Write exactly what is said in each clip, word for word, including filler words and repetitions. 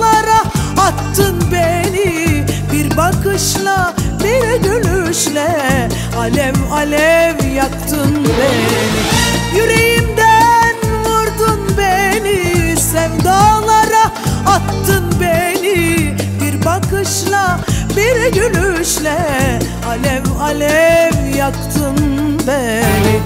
dağlara attın beni. Bir bakışla, bir gülüşle alev alev yaktın beni. Yüreğimden vurdun beni, sevdalara attın beni. Bir bakışla, bir gülüşle alev alev yaktın beni.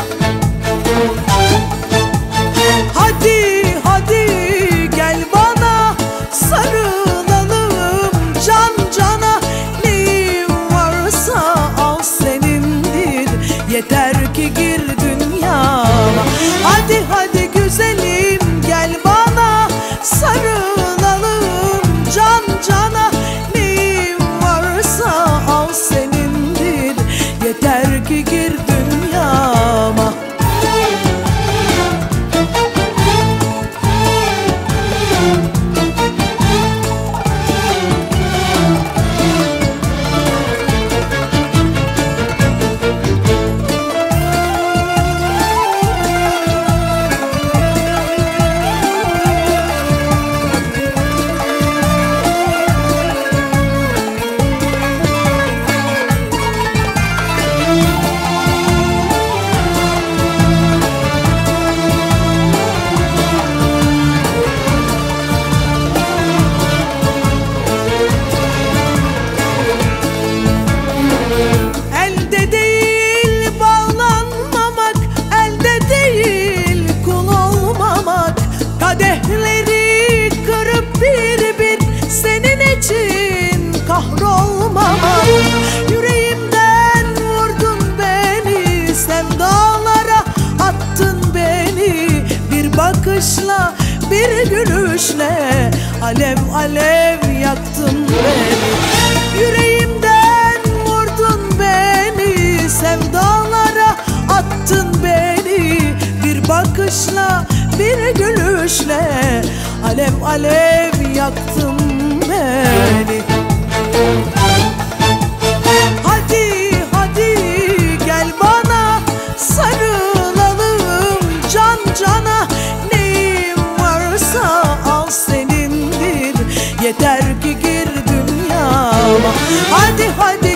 Hadi hadi gel bana sarılalım can cana. Neyim varsa al senindir, yeter ki gir dünyama. Hadi hadi güzelim gel bana sarılalım can cana. Neyim varsa al senindir, yeter ki gir dünyama. Kadehleri kırıp bir bir senin için kahrolmamak. Yüreğimden vurdun beni, sevdalara attın beni. Bir bakışla, bir gülüşle alev alev yaktın beni. Yüreğimden vurdun beni, sevdalara attın beni. Bir bakışla, bir gülüşle alev alev yaktın beni. Hadi hadi gel bana sarılalım can cana. Neyim varsa al senindir, yeter ki gir dünyama. Hadi hadi